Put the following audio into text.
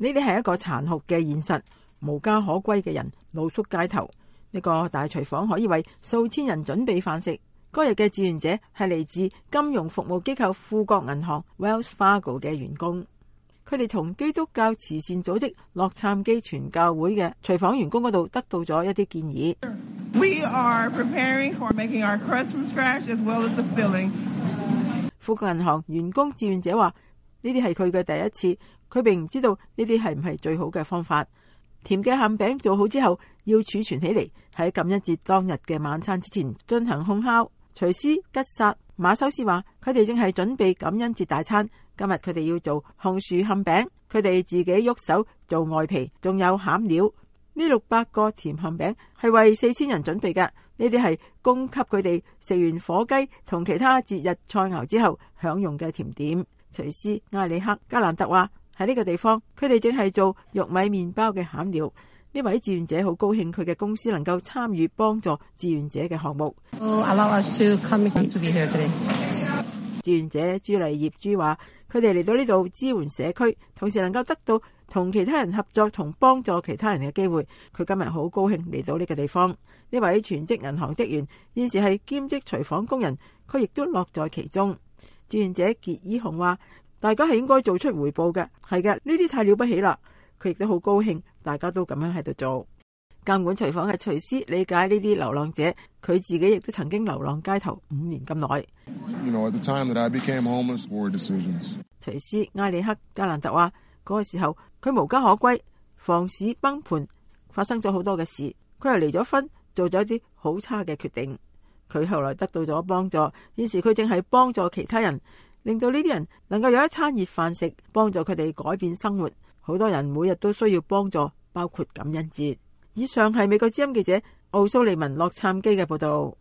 呢啲係一個殘酷嘅現實，無家可歸嘅人露宿街頭。呢個大廚房可以為數千人準備飯食。嗰日嘅志願者係嚟自金融服務機構富國銀行 Wells Fargo 嘅員工，佢哋從基督教慈善組織洛杉磯全教會嘅廚房員工嗰度得到咗一啲建議。 We are preparing for making our crust from scratch as well as the filling. 富國銀行員工志願者話：呢啲係佢嘅第一次，佢並唔知道呢啲係唔係最好嘅方法。甜嘅餡餅做好之後，要儲存起嚟，喺感恩節當日嘅晚餐之前進行烘烤。廚師吉薩馬修斯話：佢哋正係準備感恩節大餐。今日佢哋要做紅薯餡餅，佢哋自己喐手做外皮，仲有餡料。呢600個甜餡餅係為4000人準備嘅，呢啲係供給佢哋食完火雞同其他節日菜肴之後享用嘅甜點。廚師艾里克加蘭特話：喺呢個地方，佢哋正係做玉米麵包嘅餡料。呢位志願者好高興佢嘅公司能夠參與幫助志願者嘅項目。志願者朱麗葉朱話：佢哋嚟到呢度支援社區，同時能夠得到同其他人合作同幫助其他人嘅機會。佢今日好高興嚟到呢個地方。呢位全職銀行職員現時係兼職廚房工人，佢亦都樂在其中。志願者傑伊雄話：大家係應該做出回報嘅，係嘅，呢啲太了不起啦。佢亦都好高興，大家都咁樣喺度做。監管廚房嘅廚師理解呢啲流浪者，佢自己亦都曾經流浪街頭5年咁耐。廚師埃里克加蘭特話：嗰個時候佢無家可歸，房市崩盤，發生咗好多嘅事。佢又離咗婚，做咗一啲好差嘅決定。佢後來得到咗幫助，現時佢正係幫助其他人，令到呢啲人能夠有一餐熱飯食，幫助佢哋改變生活。好多人每日都需要幫助，包括感恩節。以上係美國之音記者奧蘇利文洛杉磯嘅報道。